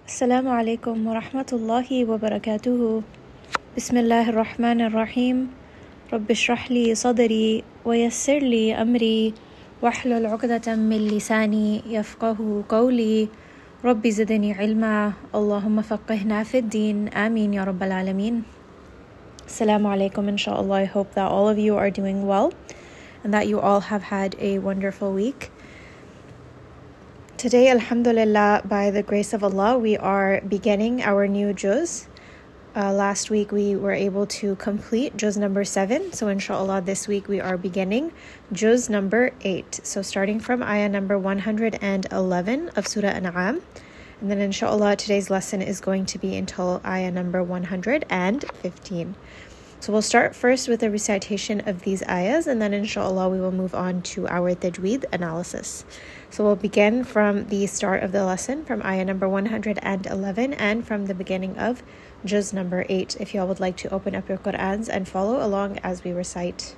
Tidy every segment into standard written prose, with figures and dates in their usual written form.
السلام عليكم ورحمة الله وبركاته. بسم الله الرحمن الرحيم. رب اشرح لي صدري ويسر لي أمري واحلل عقدة من لساني يفقه قولي. رب زدني علما اللهم فقهنا في الدين آمين يا رب العالمين. السلام عليكم inshallah. I hope that all of you are doing well and that you all have had a wonderful week. Today, alhamdulillah, by the grace of Allah, we are beginning our new juz. Last week we were able to complete juz number 7. So inshallah, this week we are beginning juz number 8. So starting from ayah number 111 of Surah An'am. And then inshallah, today's lesson is going to be until ayah number 115. So we'll start first with a recitation of these ayahs, and then inshallah we will move on to our tajweed analysis. So we'll begin from the start of the lesson, from ayah number 111 and from the beginning of juz number 8. If y'all would like to open up your Qur'ans and follow along as we recite.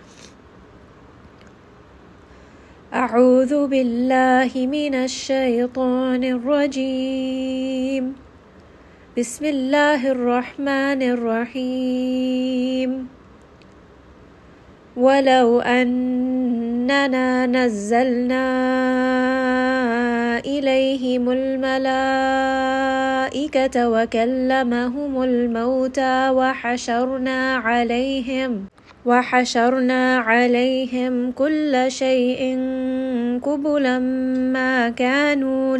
أعوذ بالله من الشيطان الرجيم. بسم الله الرحمن الرحيم. ولو أننا نزلنا إليهم الملائكة وكلمهم الموتى وحشرنا عليهم كل شيء قبلا ما كانوا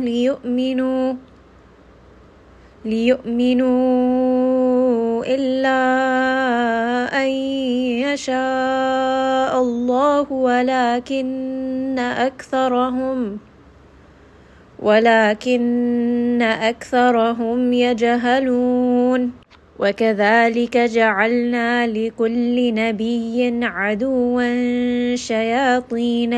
ليؤمنوا إلا أن يشاء الله ولكن أكثرهم يجهلون. وكذلك جعلنا لكل نبي عدوا شياطين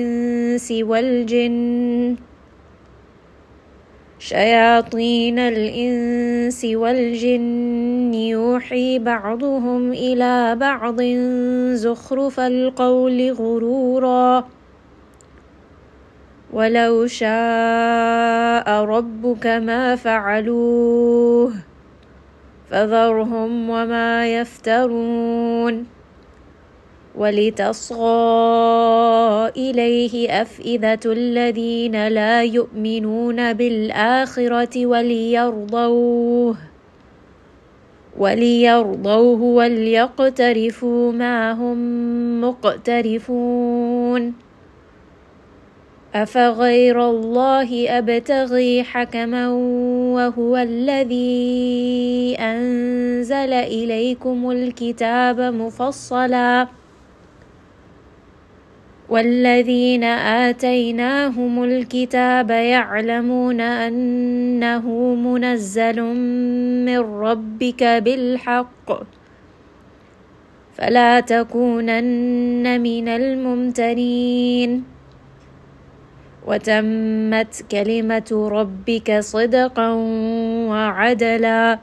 الإنس والجن يوحي بعضهم إلى بعض زخرف القول غرورا. ولو شاء ربك ما فعلوه فذرهم وما يفترون. ولتصغى إليه أفئدة الذين لا يؤمنون بالآخرة وليرضوه وليقترفوا ما هم مقترفون. أفغير الله أبتغي حكما وهو الذي أنزل إليكم الكتاب مفصلا والذين آتيناهم الكتاب يعلمون أنه منزل من ربك بالحق فلا تكونن من الممترين. وتمت كلمة ربك صدقا وعدلا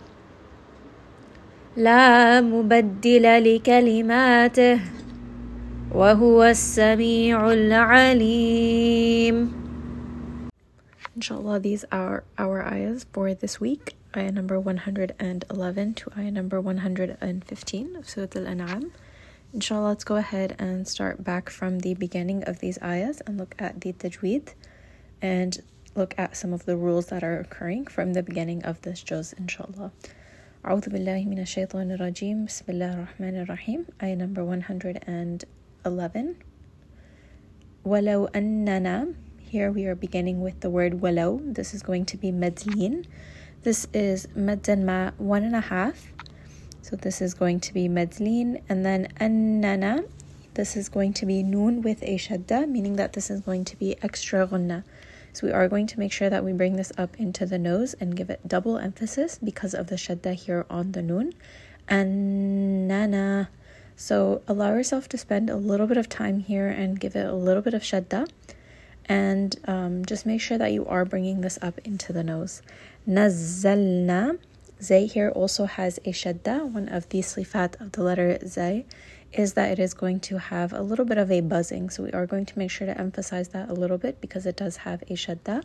لا مبدل لكلماته وهو السميع العليم. Inshallah, these are our ayahs for this week, ayah number 111 to ayah number 115 of Surah Al-An'am. Inshallah, let's go ahead and start back from the beginning of these ayahs and look at the tajweed and look at some of the rules that are occurring from the beginning of this juz, inshallah. أعوذ بالله من الشيطان الرجيم. بسم الله الرحمن الرحيم. Ayah number 111. ولو أننا. Here we are beginning with the word ولو. This is going to be madleen. This is maddan ma 1.5. So this is going to be madleen. And then annana. This is going to be noon with a shadda, meaning that this is going to be extra ghunna. So we are going to make sure that we bring this up into the nose and give it double emphasis because of the shadda here on the noon. Annana. So allow yourself to spend a little bit of time here and give it a little bit of shadda. And just make sure that you are bringing this up into the nose. Nazzalna. Zay here also has a shadda. One of the sifat of the letter Zay is that it is going to have a little bit of a buzzing. So we are going to make sure to emphasize that a little bit because it does have a shadda.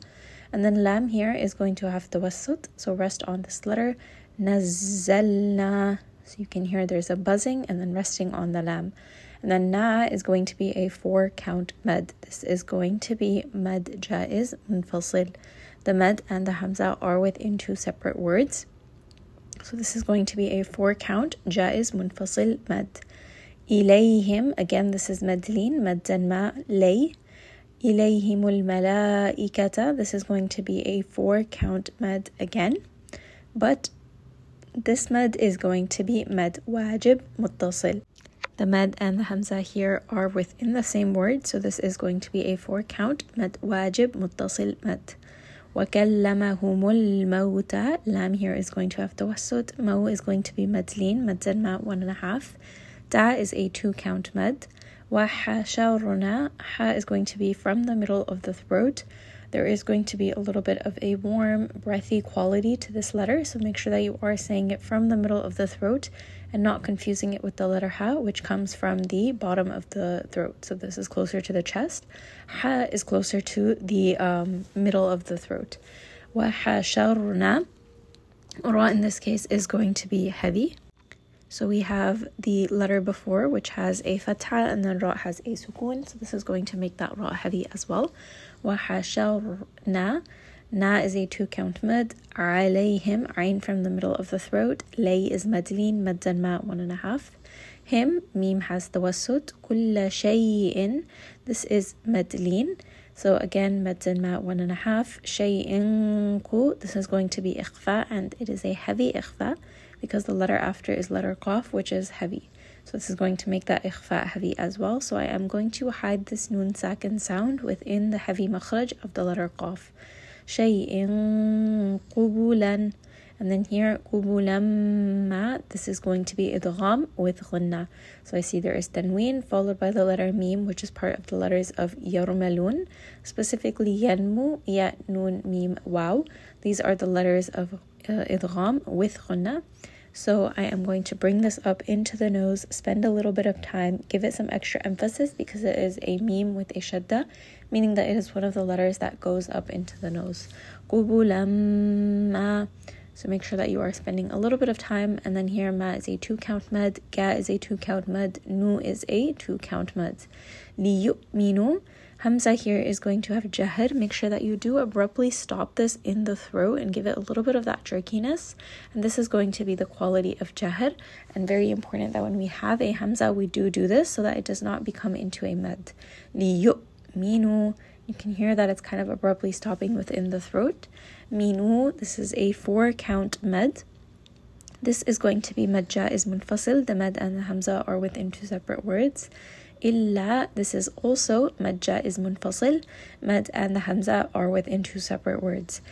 And then lam here is going to have tawassut, so rest on this letter. Nazzalna, so you can hear there's a buzzing and then resting on the lam. And then na is going to be a 4-count mad. This is going to be mad jaiz munfasil. The mad and the hamza are within 2 separate words. So this is going to be a 4-count jaiz munfasil mad. Ilayhim, again this is madlin, maddan ma lay. Ilayhimul malaikata, this is going to be a 4-count mad again. But this mad is going to be mad wajib muttasil. The mad and the hamza here are within the same word, so this is going to be a 4-count mad wajib muttasil mad. وَكَلَّمَهُمُ الْمَوْتَى, lam here is going to have tawassut, mo is going to be madlin, maddan ma 1.5. Ta is a 2-count mad. وَحَشَرْنَا, ha is going to be from the middle of the throat. There is going to be a little bit of a warm, breathy quality to this letter, so make sure that you are saying it from the middle of the throat and not confusing it with the letter ha, which comes from the bottom of the throat. So this is closer to the chest. Ha is closer to the middle of the throat. وَحَشَرْنَا, ra in this case is going to be heavy. So we have the letter before, which has a fatha, and then ra has a sukun. So this is going to make that ra heavy as well. وَحَشَرْنَا, na is a 2-count mad. عَلَيْهِمْ, ayn from the middle of the throat. Lay is madlin, maddan ma 1.5. Him, mim has tawassut. كُلَّ شَيْءٍ, this is madlin. So again, maddan ma 1.5. شَيْءٍ ku, this is going to be ikhfa, and it is a heavy ikhfa, because the letter after is letter qaf, which is heavy. So this is going to make that ikhfa heavy as well. So I am going to hide this nun sakin sound within the heavy makhraj of the letter qaf. شَيْءٍ قُبُولًا. And then here, قُبُولًا ma, this is going to be idgham with ghunna. So I see there is tanween followed by the letter mim, which is part of the letters of yarmalun, specifically yanmu, ya, nun, mim, waw. These are the letters of idgham with ghunna. So I am going to bring this up into the nose, spend a little bit of time, give it some extra emphasis because it is a meme with a shadda, meaning that it is one of the letters that goes up into the nose. قُبُولًا. So make sure that you are spending a little bit of time. And then here, ma is a 2-count mad, ga is a 2-count mad, nu is a 2-count mad. لِيُؤْمِنُوا, hamza here is going to have jahr. Make sure that you do abruptly stop this in the throat and give it a little bit of that jerkiness. And this is going to be the quality of jahr. And very important that when we have a hamza, we do this so that it does not become into a mad. لِيُؤْمِنُوا, you can hear that it's kind of abruptly stopping within the throat. Minu, this is a 4-count mad. This is going to be mad jaiz munfasil. The mad and the hamza are within 2 separate words. Illa, this is also mad jaiz munfasil. Mad and the hamza are within 2 separate words.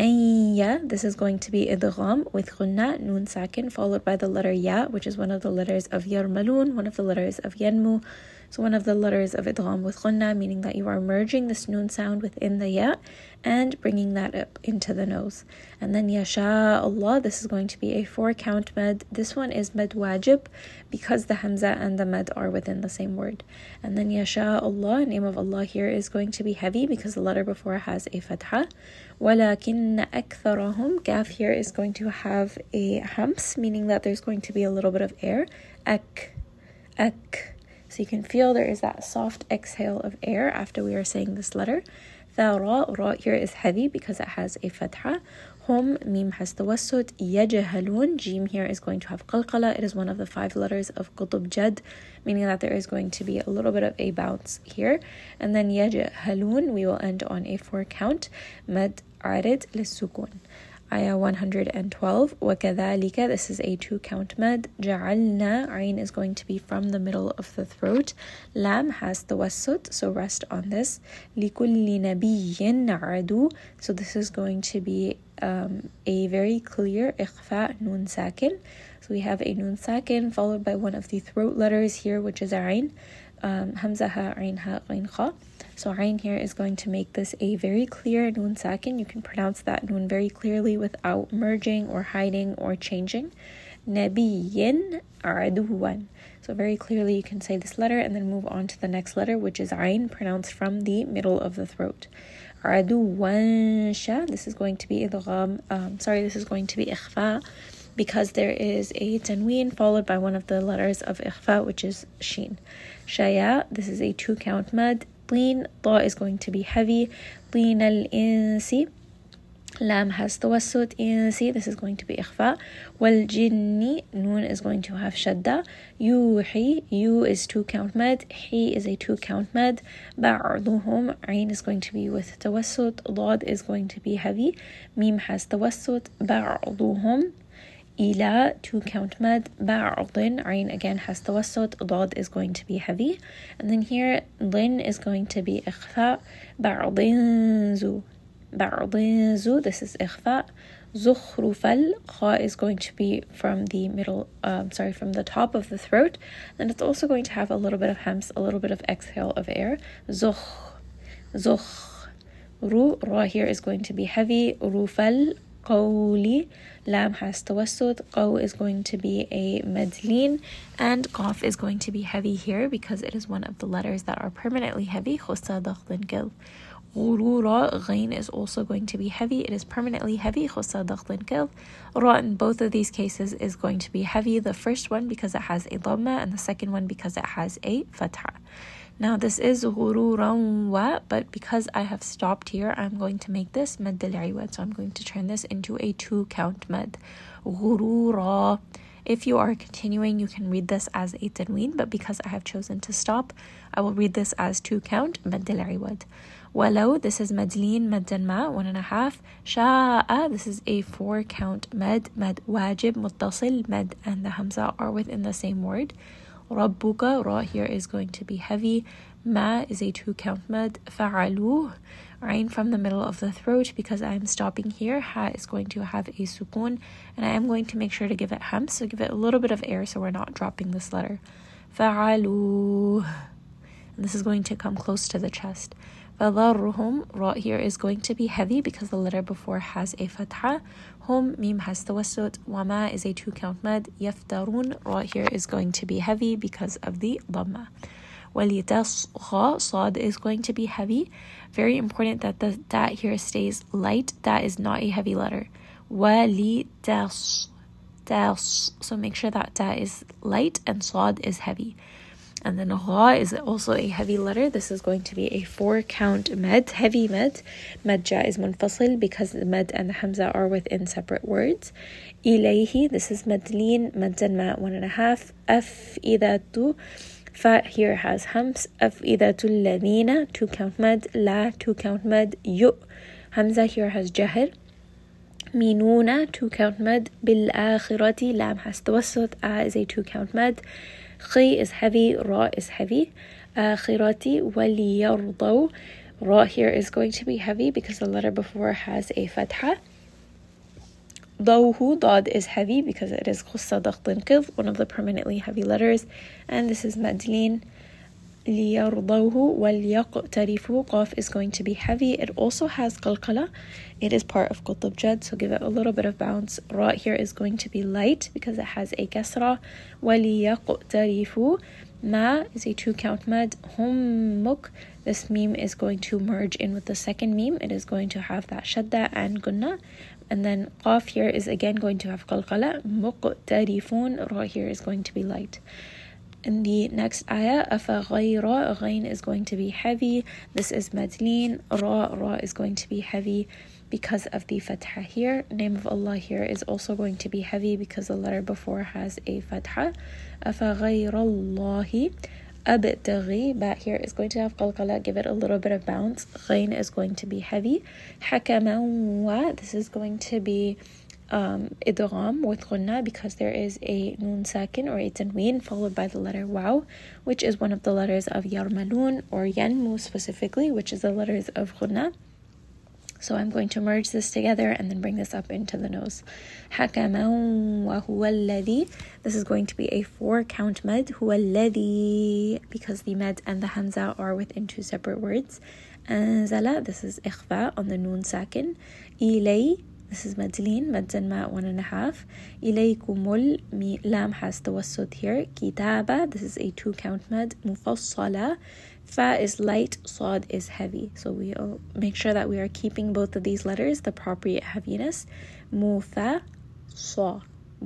Ayya, this is going to be idgham with ghunna, nun sakin, followed by the letter ya, which is one of the letters of yarmalun, one of the letters of yanmu. So one of the letters of idgham with ghunna, meaning that you are merging this nun sound within the ya and bringing that up into the nose. And then yasha Allah, this is going to be a 4-count mad. This one is mad wajib because the hamza and the mad are within the same word. And then yasha Allah, name of Allah here is going to be heavy because the letter before has a fatha. وَلَكِنَّ أَكْثَرَهُمْ, gaf here is going to have a hams, meaning that there's going to be a little bit of air. Ak. So you can feel there is that soft exhale of air after we are saying this letter. Thara, ra here is heavy because it has a fatha. Hum, mim has tawassut. Yajhalun, jim here is going to have qalqala. It is one of the 5 letters of qutub jad, meaning that there is going to be a little bit of a bounce here. And then yajhalun, we will end on a 4-count mad arid lissukun. Ayah 112, وَكَذَلِكَ, this is a 2-count mad. جَعَلْنَا, ayn is going to be from the middle of the throat. Lam has tawassut, so rest on this. لِكُلِّ نَبِيٍّ عَدُو, so this is going to be a very clear ikhfa nun sakin. So we have a nun sakin followed by one of the throat letters here, which is ayn. Hamza ha, ayn ha, ayn kha. So ayn here is going to make this a very clear nun sakin. You can pronounce that nun very clearly without merging or hiding or changing. Nabiyyin aduwan. So very clearly you can say this letter and then move on to the next letter, which is ayn, pronounced from the middle of the throat. عدوا شا. This is going to be this is going to be إخفاء because there is a tanween followed by one of the letters of إخفاء, which is shin. شيا, this is a 2-count mad. طين, طا is going to be heavy. طين الإنسي, lam has توسط. إنسي, this is going to be إخفاء. والجني, noon is going to have shadda. يوحي, you is 2-count mad. He is a 2-count mad. بعضهم, ain is going to be with توسط. ضاد is going to be heavy. Mim has توسط. بعضهم. إلى 2-count mad. بعض, ain again has توسط. ضاد is going to be heavy. And then here, lin is going to be إخفاء. بعض ذو. بعض ذو, this is إخفاء. زخرفل, kha is going to be from the from the top of the throat. And it's also going to have a little bit of hams, a little bit of exhale of air. Zukh. Ru, ra here is going to be heavy. Rufal. قولي, lam has توسط. قو is going to be a medlin, and qaf is going to be heavy here because it is one of the letters that are permanently heavy. خص ضغط قل. غرورا, ghain is also going to be heavy. It is permanently heavy. خص ضغط قل. Ra in both of these cases is going to be heavy. The first one because it has a dhamma, and the second one because it has a fatha. Now this is غروراً wa, but because I have stopped here, I'm going to make this mad al-iwad. So I'm going to turn this into a 2-count mad. غرورا. If you are continuing, you can read this as a tanween, but because I have chosen to stop, I will read this as 2-count mad al-iwad. ولو, this is madlin, mad ma, 1.5. شاء, this is a 4-count mad. Mad wajib, muttasil, mad and the hamza are within the same word. ربك, ra here is going to be heavy. Ma is a 2-count mad. فعلوه, ain from the middle of the throat because I am stopping here. Ha is going to have a sukun, and I am going to make sure to give it hams, so give it a little bit of air so we're not dropping this letter. فعلوه, and this is going to come close to the chest. فَضَرُّهُمْ, ra here is going to be heavy because the letter before has a fatha. Hum, mim has tawassut. Wama is a 2-count mad. يَفْتَرُونَ, ra here is going to be heavy because of the dhamma. وَلِتَصْغَى, sad is going to be heavy. Very important that the that here stays light. That is not a heavy letter. وَلِتَصْ, so make sure that that is light and sad is heavy. And then gha is also a heavy letter. This is going to be a 4-count med, heavy med. Madja is munfasil because the med and the hamza are within separate words. Ilayhi, this is madlin, maddan ma, 1.5. Af'idatu, fa here has hams. Af'idatul ladina, 2-count med. La, 2-count med. Yu, hamza here has jahir. Minuna, 2-count med. Bil akhirati, lam has tawassut. A is a 2-count med. Khi is heavy, ra is heavy. Akhirati, waliyardaw. Ra here is going to be heavy because the letter before has a fatha. Dawhu, dad is heavy because it is khussa daqtin qidh, one of the permanently heavy letters. And this is madlin. ليرضوه وليقترفوا, qaf is going to be heavy. It also has qalqala. It is part of qutb jad, so give it a little bit of bounce. Ra here is going to be light because it has a kasra. وليقترفوا, ma is a 2-count mad. Hummuk, this meme is going to merge in with the second meme. It is going to have that shadda and gunna. And then qaf here is again going to have qalqala. Muqtarifun, ra here is going to be light. In the next ayah, أَفَغَيْرَ, ghain is going to be heavy. This is madlin. Ra is going to be heavy because of the fatha here. Name of Allah here is also going to be heavy because the letter before has a fatha. أَفَغَيْرَ اللَّهِ أَبْتَغِي, bat here is going to have qalqala. Give it a little bit of bounce. Ghain is going to be heavy. حَكَمًا wa, this is going to be idgham with ghunna because there is a noon sakin or a tanween followed by the letter waw, which is one of the letters of yarmalun or yanmu specifically, which is the letters of ghunna. So I'm going to merge this together and then bring this up into the nose. حَكَمًا وَهُوَ الَّذِي, this is going to be a 4-count med. هُوَ الَّذِي, because the med and the hamza are within 2 separate words. أنزل, this is إخفاء on the noon sakin. إِلَيْ, this is madlin, maddan ma, 1.5. إِلَيْكُمُ, lam has tawassut here. Kitaba, this is a 2-count mad. Mufassala, Fa is light, Sad is heavy. So we make sure that we are keeping both of these letters the appropriate heaviness. Mufassala.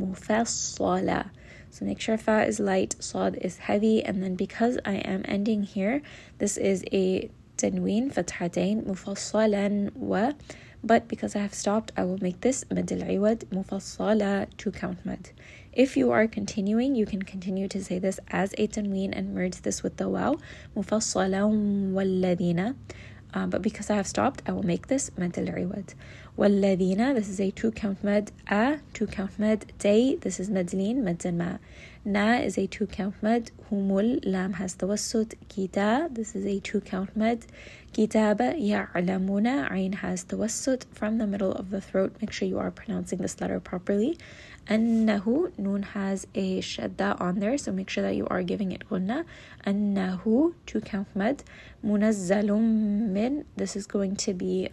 So make sure Fa is light, Sad is heavy, and then because I am ending here, this is a tanween, fathatain, mufassalan wa. But because I have stopped, I will make this mad al-iwad mufassala, 2-count mad. If you are continuing, you can continue to say this as a tanween and merge this with the waw, mufassalan walladina. But because I have stopped, I will make this mad al-iwad. Walladina, this is a 2-count mad. A, 2-count mad. Day, this is madleen, mad ma. Na is a 2-count mad. Humul, lam has tawassut. Kita, this is a 2-count mad. Kitaba, ya'lamuna, ayn has tawassut from the middle of the throat. Make sure you are pronouncing this letter properly. Annahu, noon has a shadda on there, so make sure that you are giving it gunna. Annahu, 2-count mad. Munazzalum min, this is going to be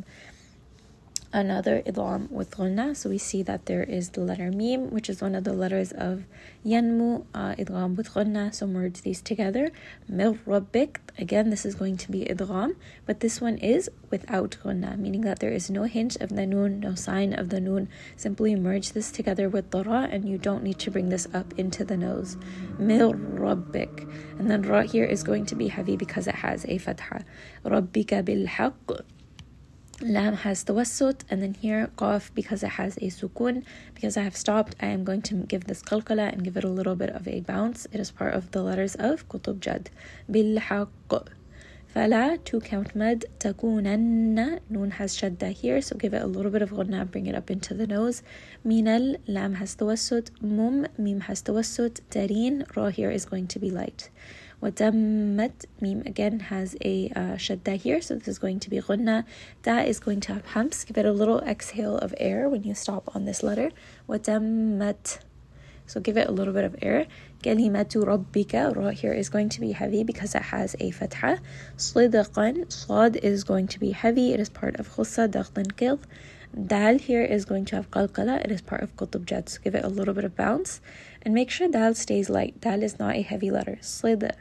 another idgham with ghunna. So we see that there is the letter mim, which is one of the letters of yanmu, idgham with ghunna. So merge these together. Mir rabbik, again this is going to be idgham, but this one is without ghunna, meaning that there is no hint of the noon, no sign of the noon. Simply merge this together with the ra, and you don't need to bring this up into the nose. Mir rabbik, and then ra here is going to be heavy because it has a fatha. Rabbika bil haqq. Lam has tawassut, and then here qaf because it has a sukun. Because I have stopped, I am going to give this qalqala and give it a little bit of a bounce. It is part of the letters of Qutub Jad. Bil haqq. Fala, 2-count mad. Takunanna, noon has shadda here, so give it a little bit of ghunna, bring it up into the nose. Minal, lam has tawassut. Mum, mim has tawassut. Tareen, ra here is going to be light. Watammat, mim again has a shadda here, so this is going to be ghunna. Da is going to have hams. Give it a little exhale of air when you stop on this letter. Watammat, so give it a little bit of air. Kalimatu rabbika, ra here is going to be heavy because it has a fatha. Sidqan, sad is going to be heavy. It is part of khussa, dakhlan qilth. Dal here is going to have qalqala. It is part of Qutub Jad, so give it a little bit of bounce. And make sure dal stays light. Dal is not a heavy letter. Slid.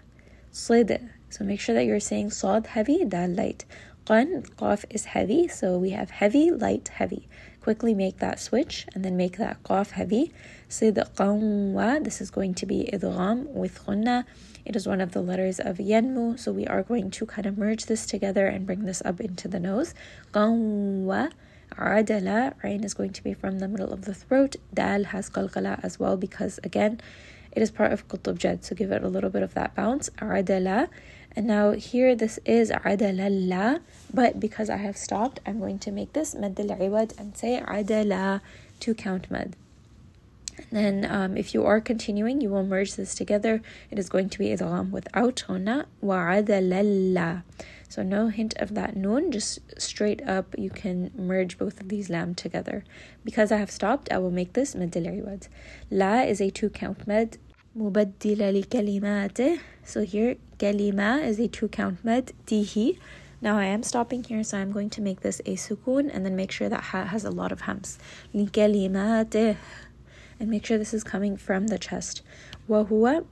So make sure that you're saying sad heavy, dal light. Qan, qaf is heavy, so we have heavy, light, heavy. Quickly make that switch and then make that qaf heavy. Sidqan wa, this is going to be idgham with ghunna. It is one of the letters of yanmu, so we are going to kind of merge this together and bring this up into the nose. Qan wa. Adala, rain is going to be from the middle of the throat. Dal has qalqala as well because again it is part of Qutub Jad, so give it a little bit of that bounce. Adala, and now here this is adalalla, but because I have stopped, I'm going to make this mad al-iwad and say adala, 2-count mad. And then if you are continuing, you will merge this together. It is going to be idgham without ghunna. Wa'adalalla. So no hint of that noon, just straight up you can merge both of these lam together. Because I have stopped, I will make this mad al-iwad. La is a 2-count mad. Mubaddila li kalimate. So here kalima is a 2-count mad. Dihi. Now I am stopping here, so I'm going to make this a sukun and then make sure that ha has a lot of hams. Li kalimate. And make sure this is coming from the chest. Wahuwa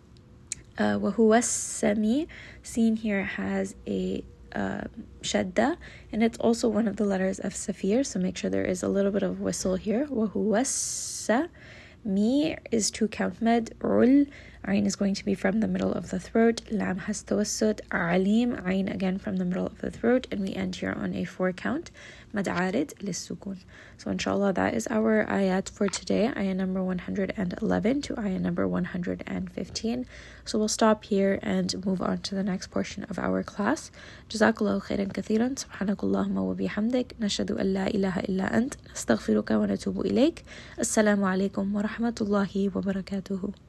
sami, seen here has a shadda, and it's also one of the letters of safir, so make sure there is a little bit of whistle here. Wahuwa sami is 2-count mad. Ul, ayn is going to be from the middle of the throat. Lam has tawassut. Alim, ayn again from the middle of the throat, and we end here on a 4-count. Mad arid lis-sukun. So inshallah, that is our ayat for today, ayah number 111 to ayah number 115. So we'll stop here and move on to the next portion of our class. Jazakallahu khairan kathiran. Subhanakallahumma wa bihamdik. Nashhadu an la ilaha illa ant. Nastaghfiruka wa natubu ilayk. Assalamu alaikum wa rahmatullahi wa barakatuhu.